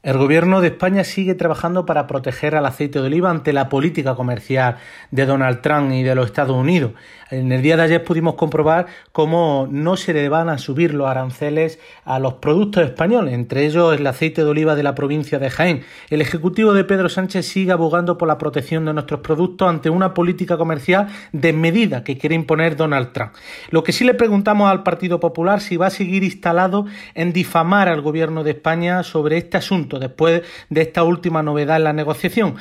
El gobierno de España sigue trabajando para proteger al aceite de oliva ante la política comercial de Donald Trump y de los Estados Unidos. En el día de ayer pudimos comprobar cómo no se le van a subir los aranceles a los productos españoles, entre ellos el aceite de oliva de la provincia de Jaén. El ejecutivo de Pedro Sánchez sigue abogando por la protección de nuestros productos ante una política comercial desmedida que quiere imponer Donald Trump. Lo que sí le preguntamos al Partido Popular si va a seguir instalado en difamar al gobierno de España sobre este asunto después de esta última novedad en la negociación.